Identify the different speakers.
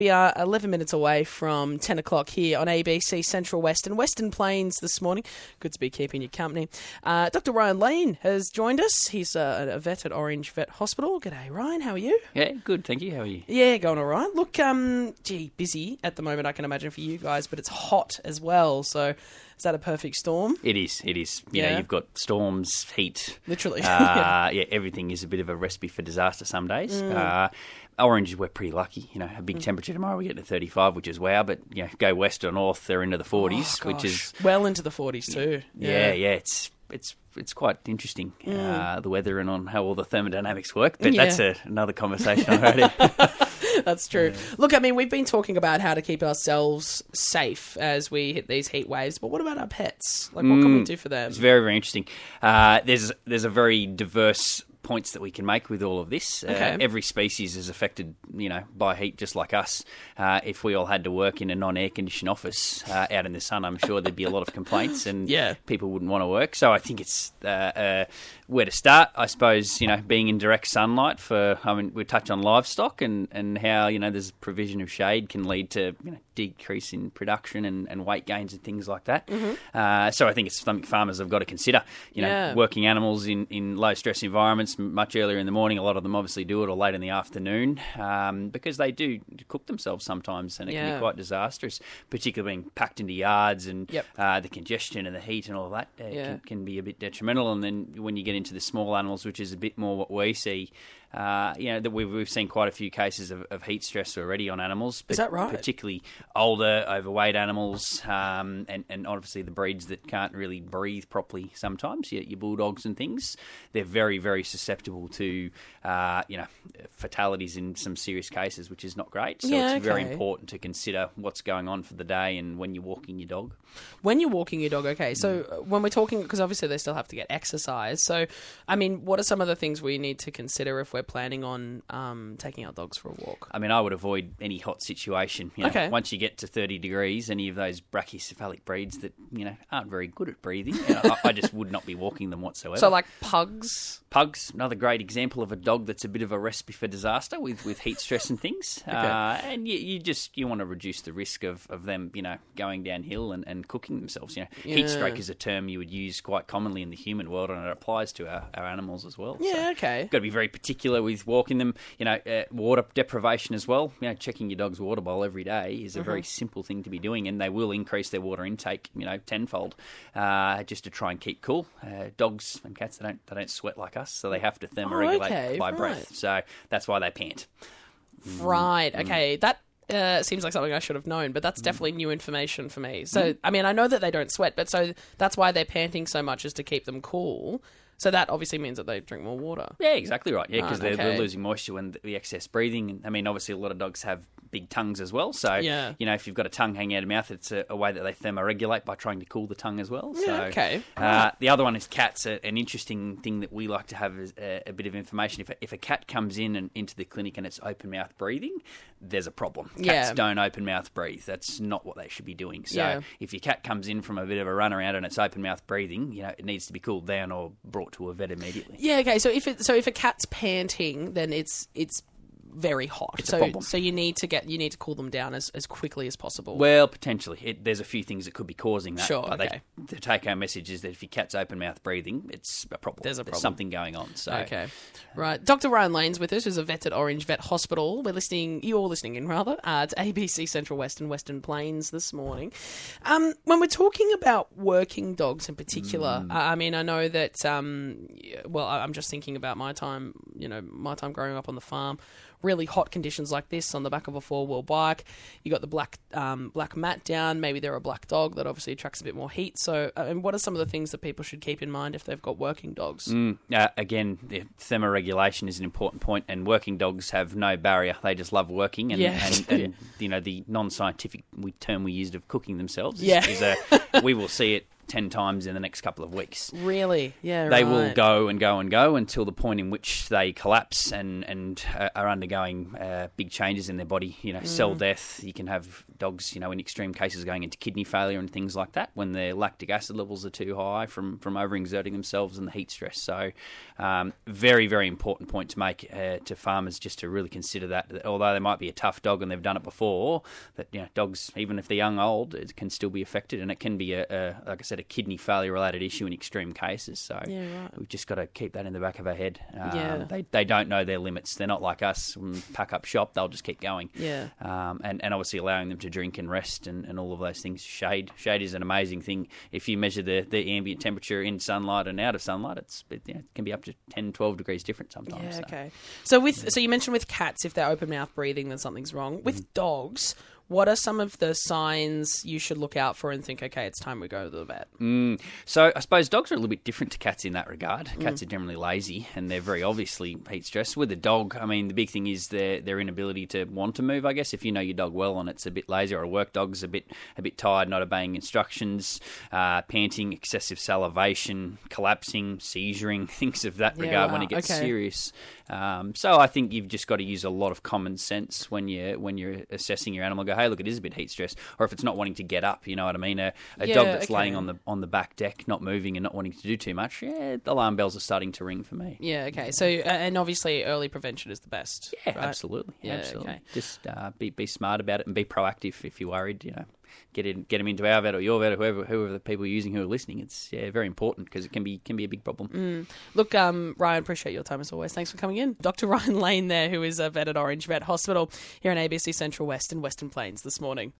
Speaker 1: We are 11 minutes away from 10 o'clock here on ABC Central West and Western Plains this morning. Good to be keeping you company. Dr. Ryan Lane has joined us. He's a vet at Orange Vet Hospital. G'day, Ryan. How are you?
Speaker 2: Yeah, good. Thank you. How are you?
Speaker 1: Yeah, going all right. Look, busy at the moment, I can imagine, for you guys, but it's hot as well. So is that a perfect storm?
Speaker 2: It is. You know, you've got storms, heat.
Speaker 1: Literally.
Speaker 2: Yeah, everything is a bit of a recipe for disaster some days. Orange, we're pretty lucky. You know, a big temperature tomorrow, we get to 35, which is wow. But, you know, go west or north, they're into the 40s, which is...
Speaker 1: well into the 40s too.
Speaker 2: Yeah, it's quite interesting, the weather and on how all the thermodynamics work. But that's another conversation already.
Speaker 1: That's true. Yeah. Look, I mean, we've been talking about how to keep ourselves safe as we hit these heat waves, but what about our pets? Like, what can we do for them?
Speaker 2: It's very, very interesting. There's a very diverse points that we can make with all of this.
Speaker 1: Okay.
Speaker 2: Every species is affected, you know, by heat, just like us. If we all had to work in a non-air conditioned office out in the sun, I'm sure there'd be a lot of complaints and people wouldn't want to work. So I think it's where to start. I suppose, you know, being in direct sunlight we touch on livestock and how, you know, there's provision of shade can lead to, you know, decrease in production and weight gains and things like that. So I think it's something farmers have got to consider. You know, working animals in low stress environments much earlier in the morning. A lot of them obviously do it, or late in the afternoon, because they do cook themselves sometimes, and it can be quite disastrous, particularly being packed into yards and the congestion and the heat and all of that can be a bit detrimental. And then when you get into the small animals, which is a bit more what we see, you know, that we've seen quite a few cases of heat stress already on animals.
Speaker 1: Is that right?
Speaker 2: Particularly older, overweight animals, and obviously the breeds that can't really breathe properly sometimes, your bulldogs and things. They're very, very susceptible to, you know, fatalities in some serious cases, which is not great. So it's very important to consider what's going on for the day and when you're walking your dog.
Speaker 1: When you're walking your dog, okay. So when we're talking, because obviously they still have to get exercise. So, I mean, what are some of the things we need to consider if we're planning on taking our dogs for a walk?
Speaker 2: I mean, I would avoid any hot situation. You know, once you get to 30 degrees, any of those brachycephalic breeds that, you know, aren't very good at breathing, you know, I just would not be walking them whatsoever.
Speaker 1: So like pugs?
Speaker 2: Pugs, another great example of a dog that's a bit of a recipe for disaster with heat stress and things. And you want to reduce the risk of them, you know, going downhill and cooking themselves. You know, heat stroke is a term you would use quite commonly in the human world, and it applies to our animals as well.
Speaker 1: Yeah,
Speaker 2: so got to be very particular with walking them. You know, water deprivation as well. You know, checking your dog's water bowl every day is a very simple thing to be doing, and they will increase their water intake, you know, tenfold, just to try and keep cool. Dogs and cats, they don't sweat like us, so they have to thermoregulate by breath. So that's why they pant.
Speaker 1: Right. Okay. That seems like something I should have known, but that's definitely new information for me. So, I mean, I know that they don't sweat, but so that's why they're panting so much, is to keep them cool. So that obviously means that they drink more water.
Speaker 2: Yeah, exactly right. Yeah, because they're losing moisture when the excess breathing. I mean, obviously a lot of dogs have big tongues as well. So, you know, if you've got a tongue hanging out of the mouth, it's a way that they thermoregulate by trying to cool the tongue as well. So, the other one is cats. An interesting thing that we like to have is a bit of information. If a cat comes into the clinic and it's open mouth breathing, there's a problem. Cats don't open mouth breathe. That's not what they should be doing. So if your cat comes in from a bit of a run around and it's open mouth breathing, you know, it needs to be cooled down or brought to a vet immediately. Yeah,
Speaker 1: okay. So if a cat's panting, then it's very hot.
Speaker 2: It's a problem.
Speaker 1: So you need to cool them down as quickly as possible.
Speaker 2: Well, potentially. There's a few things that could be causing that.
Speaker 1: Sure,
Speaker 2: but the take-home message is that if your cat's open-mouth breathing, it's a problem.
Speaker 1: There's something
Speaker 2: going on. So.
Speaker 1: Okay. Right. Dr. Ryan Lane's with us, who's a vet at Orange Vet Hospital. You're all listening in, rather, to ABC Central West and Western Plains this morning. When we're talking about working dogs in particular, I mean, I know that, I'm just thinking about my time growing up on the farm. Really hot conditions like this on the back of a four-wheel bike. You got the black mat down. Maybe they're a black dog that obviously attracts a bit more heat. So, what are some of the things that people should keep in mind if they've got working dogs?
Speaker 2: Again, the thermoregulation is an important point, and working dogs have no barrier. They just love working, and you know, the non-scientific term we used of cooking themselves is we will see it 10 times in the next couple of weeks.
Speaker 1: Really? Yeah,
Speaker 2: They will go and go and go until the point in which they collapse and are undergoing big changes in their body. Cell death. You can have dogs, in extreme cases going into kidney failure and things like that when their lactic acid levels are too high from overexerting themselves and the heat stress. So very, very important point to make to farmers, just to really consider that although they might be a tough dog and they've done it before, that dogs, even if they're young, old, it can still be affected, and it can be like I said, a kidney failure related issue in extreme cases. So we've just got to keep that in the back of our head. They don't know their limits. They're not like us. Pack up shop, they'll just keep going. And obviously allowing them to drink and rest and all of those things. Shade is an amazing thing. If you measure the ambient temperature in sunlight and out of sunlight, it can be up to 10, 12 degrees different sometimes.
Speaker 1: Yeah, okay. So you mentioned with cats, if they're open mouth breathing, then something's wrong. With dogs, what are some of the signs you should look out for and think, okay, it's time we go to the vet?
Speaker 2: So I suppose dogs are a little bit different to cats in that regard. Cats are generally lazy and they're very obviously heat stressed. With a dog, I mean, the big thing is their inability to want to move, I guess. If you know your dog well and it's a bit lazy, or a work dog's a bit tired, not obeying instructions, panting, excessive salivation, collapsing, seizuring, things of that regard when it gets serious. So I think you've just got to use a lot of common sense when you're assessing your animal. Go, hey, look, it is a bit heat stressed, or if it's not wanting to get up, you know what I mean? A dog that's laying on the back deck, not moving and not wanting to do too much, the alarm bells are starting to ring for me.
Speaker 1: Yeah, okay. So, and obviously early prevention is the best.
Speaker 2: Yeah,
Speaker 1: right?
Speaker 2: absolutely.
Speaker 1: Yeah,
Speaker 2: absolutely.
Speaker 1: Okay.
Speaker 2: Just be smart about it and be proactive if you're worried, Get them into our vet or your vet, or whoever the people are using who are listening. It's very important because it can be a big problem.
Speaker 1: Look, Ryan, appreciate your time as always. Thanks for coming in. Dr. Ryan Lane there, who is a vet at Orange Vet Hospital here in ABC Central West and Western Plains this morning.